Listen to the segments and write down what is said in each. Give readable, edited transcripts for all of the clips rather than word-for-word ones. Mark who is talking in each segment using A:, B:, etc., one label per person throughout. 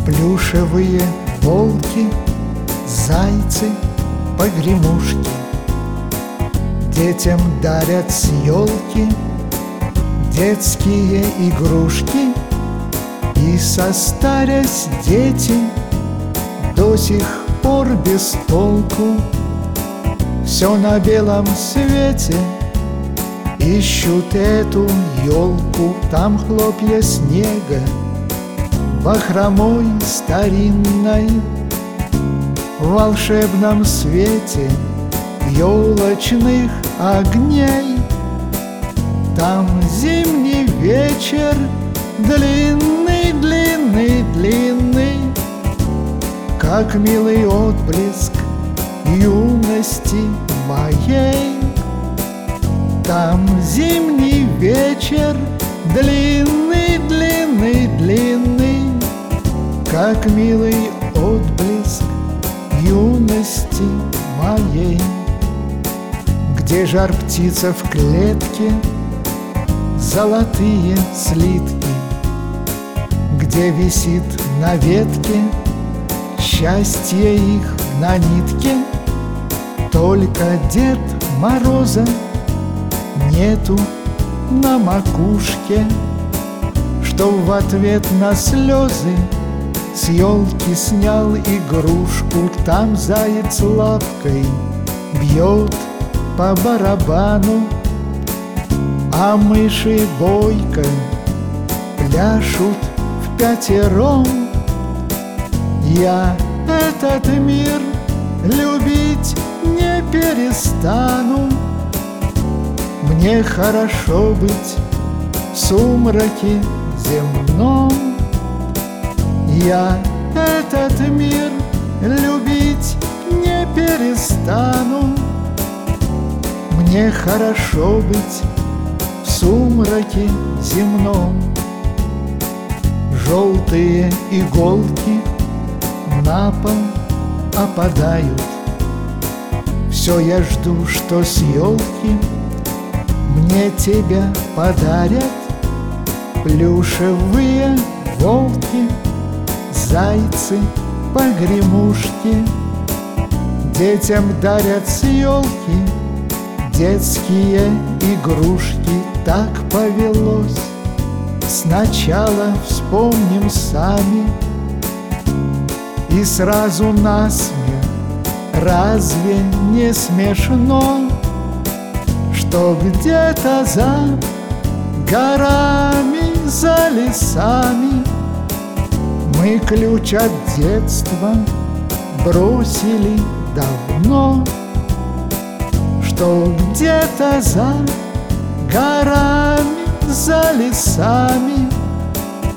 A: Плюшевые волки, зайцы, погремушки детям дарят с елки детские игрушки. И состарясь дети до сих пор без толку все на белом свете ищут эту елку. Там хлопья снега бахромой старинной в волшебном свете елочных огней. Там зимний вечер длинный, длинный, длинный, как милый отблеск юности моей. Там зимний вечер длинный, длинный, длинный, как милый отблеск юности моей. Где жар птица в клетке, золотые слитки, где висит на ветке счастье их на нитке. Только Дед Мороза нету на макушке, что в ответ на слезы с елки снял игрушку. Там заяц лапкой бьет по барабану, а мыши бойко пляшут впятером. Я этот мир любить не перестану. Мне хорошо быть в сумраке земном. Я этот мир любить не перестану. Мне хорошо быть в сумраке земном. Желтые иголки на пол опадают. Все я жду, что с елки мне тебя подарят. Плюшевые волки, зайцы, погремушки детям дарят с елки детские игрушки. Так повелось, сначала вспомним сами и сразу насмех. Разве не смешно, что где-то за горами, за лесами мы ключ от детства бросили давно? Что где-то за горами, за лесами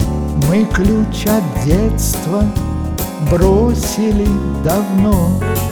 A: мы ключ от детства бросили давно.